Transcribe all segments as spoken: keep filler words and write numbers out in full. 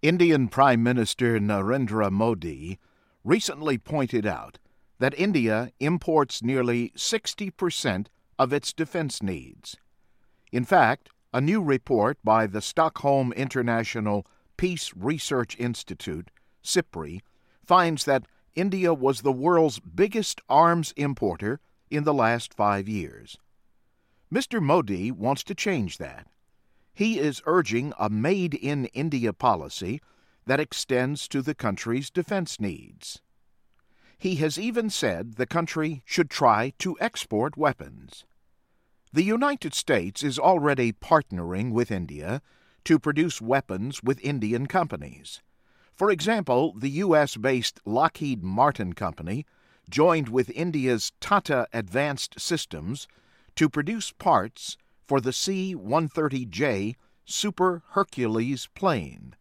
Indian Prime Minister Narendra Modi recently pointed out that India imports nearly sixty percent of its defense needs. In fact, a new report by the Stockholm International Peace Research Institute, SIPRI, finds that India was the world's biggest arms importer in the last five years. Mister Modi wants to change that. He is urging a Made in India policy that extends to the country's defense needs. He has even said the country should try to export weapons. The United States is already partnering with India to produce weapons with Indian companies. For example, the U S-based Lockheed Martin Company joined with India's Tata Advanced Systems to produce parts for the C one thirty J Super Hercules plane.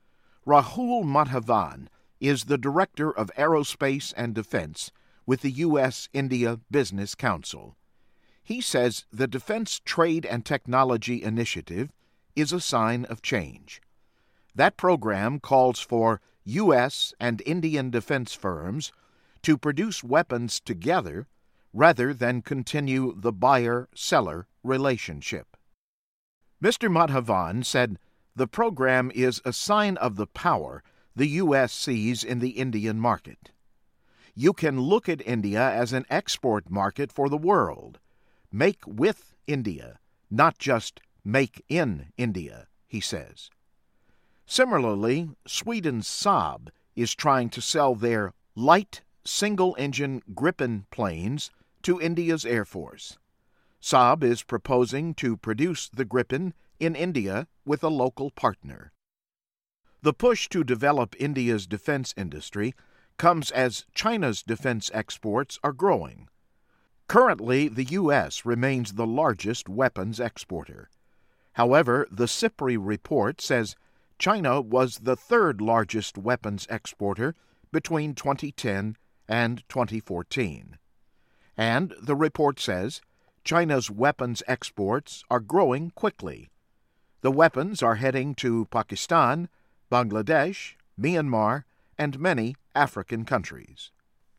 Rahul Madhavan is the Director of Aerospace and Defense with the U S India Business Council. He says the Defense Trade and Technology Initiative is a sign of change. That program calls for U S and Indian defense firms to produce weapons together rather than continue the buyer-seller relationship. Mister Madhavan said the program is a sign of the power the U S sees in the Indian market. You can look at India as an export market for the world. Make with India, not just make in India, he says. Similarly, Sweden's Saab is trying to sell their light single-engine Gripen planes to India's Air Force. Saab is proposing to produce the Gripen in India with a local partner. The push to develop India's defense industry comes as China's defense exports are growing. Currently, the U S remains the largest weapons exporter. However, the SIPRI report says China was the third largest weapons exporter between twenty ten and twenty fourteen. And the report says China's weapons exports are growing quickly. The weapons are heading to Pakistan, Bangladesh, Myanmar, and many African countries.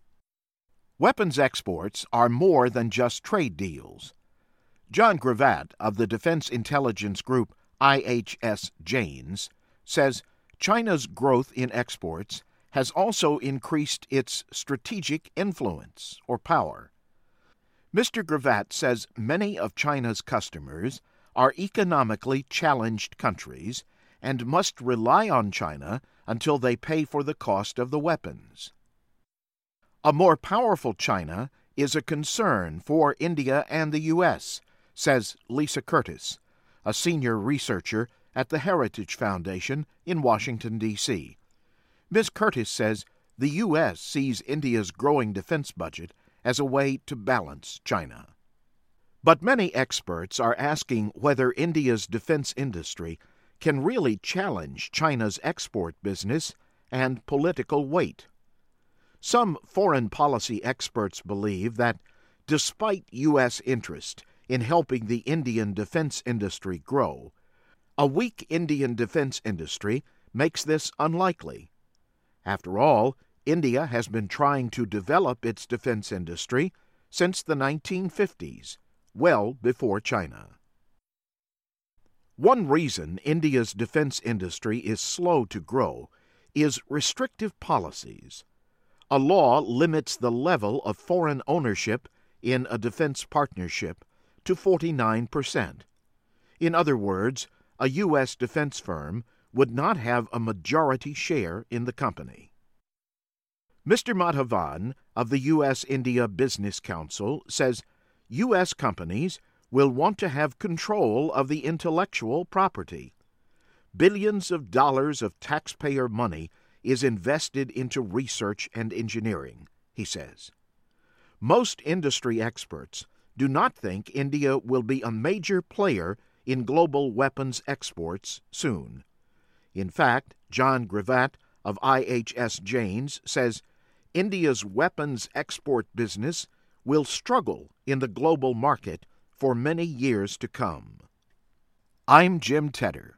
Weapons exports are more than just trade deals. John Gravatt of the defense intelligence group I H S Janes says China's growth in exports has also increased its strategic influence or power. Mister Gravatt says many of China's customers are economically challenged countries and must rely on China until they pay for the cost of the weapons. A more powerful China is a concern for India and the U S, says Lisa Curtis, a senior researcher at the Heritage Foundation in Washington, D C Miz Curtis says the U S sees India's growing defense budget as a way to balance China. But many experts are asking whether India's defense industry can really challenge China's export business and political weight. Some foreign policy experts believe that, despite U S interest in helping the Indian defense industry grow, a weak Indian defense industry makes this unlikely. After all, India has been trying to develop its defense industry since the nineteen fifties, well before China. One reason India's defense industry is slow to grow is restrictive policies. A law limits the level of foreign ownership in a defense partnership to forty-nine percent. In other words, a U S defense firm would not have a majority share in the company. Mister Madhavan of the U S India Business Council says U S companies will want to have control of the intellectual property. Billions of dollars of taxpayer money is invested into research and engineering, he says. Most industry experts do not think India will be a major player in global weapons exports soon. In fact, John Gravatt of I H S Janes says India's weapons export business will struggle in the global market for many years to come. I'm Jim Tedder.